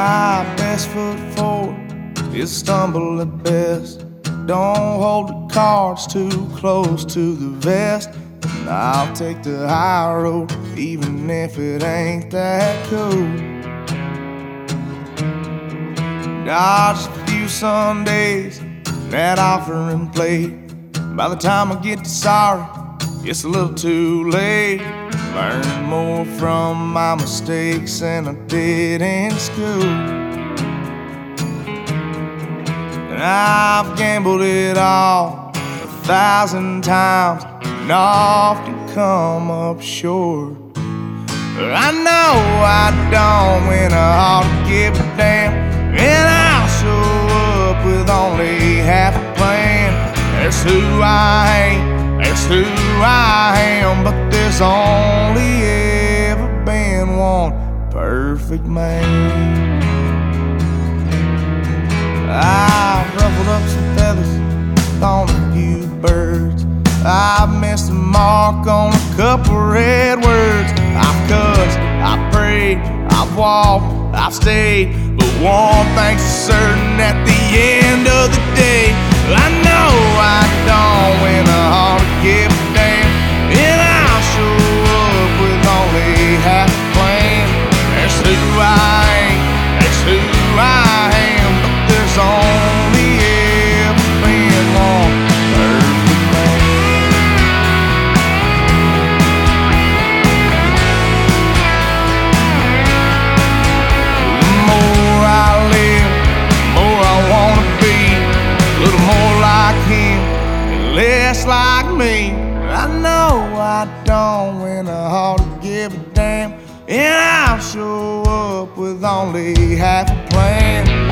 My best foot forward is stumble at best. Don't hold the cards too close to the vest. And I'll take the high road, even if it ain't that cool. Dodged a few Sundays, that offering plate. By the time I get to sorry, it's a little too late. Learned more from my mistakes than I did in school. And I've gambled it all 1,000 times and often come up short. I know I don't win a heart to give a damn, and I'll show up with only half a plan. That's who I ain't, that's who I am, but there's only ever been one perfect man. I've ruffled up some feathers on a few birds. I've missed the mark on a couple red words. I've cussed, I've prayed, I've walked, I've stayed, but one thing's certain at the end of the day, I know I don't win a heart to give a damn, and I'll show up with only half a plan. That's who I ain't, that's who I am, but there's only ever been one perfect man. The more I live, the more I wanna be a little more like him and less like me. I know I don't win a heart to give a damn, and I'll show up with only half a plan.